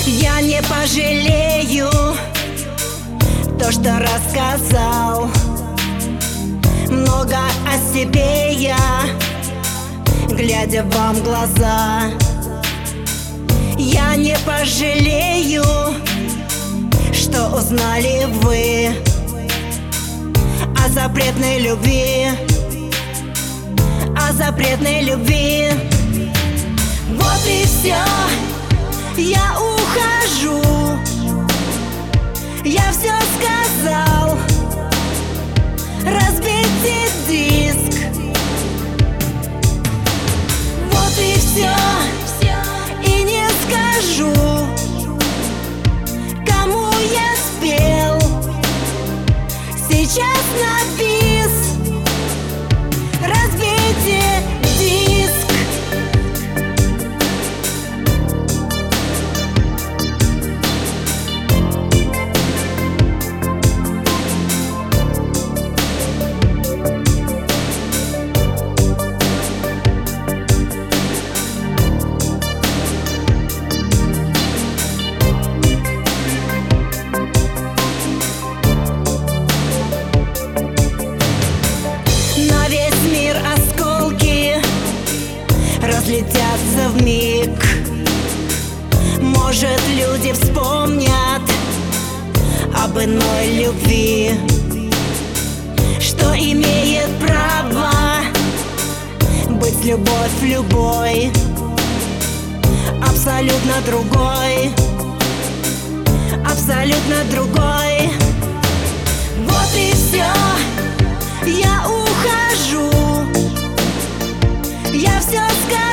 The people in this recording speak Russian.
Я не пожалею то, что рассказал. Много о себе я, глядя вам в глаза. Я не пожалею, что узнали вы о запретной любви, о запретной любви. Вот и все, я ухожу. Я все сказал, разбейте диск. Вот и все, и не скажу, кому я спел сейчас на бис. Разбейте диск. На весь мир осколки разлетятся вмиг. Может, люди вспомнят об иной любви, что имеет право быть любовь любой, абсолютно другой, абсолютно другой. Вот и все, я ухожу. Я все сказал.